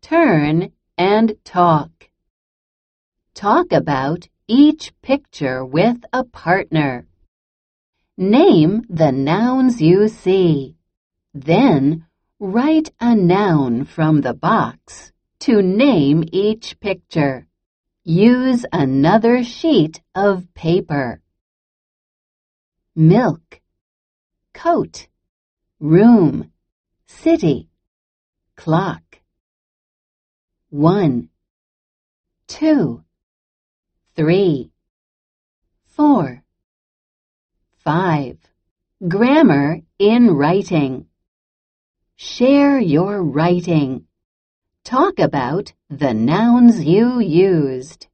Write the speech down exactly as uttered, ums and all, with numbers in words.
turn, and talk. Talk about each picture with a partner. Name the nouns you see. Then, write a noun from the box to name each picture. Use another sheet of paper. Milk, coat, room, city, clock. One, two, three, four, five. Grammar in writing. Share your writing. Talk about the nouns you used.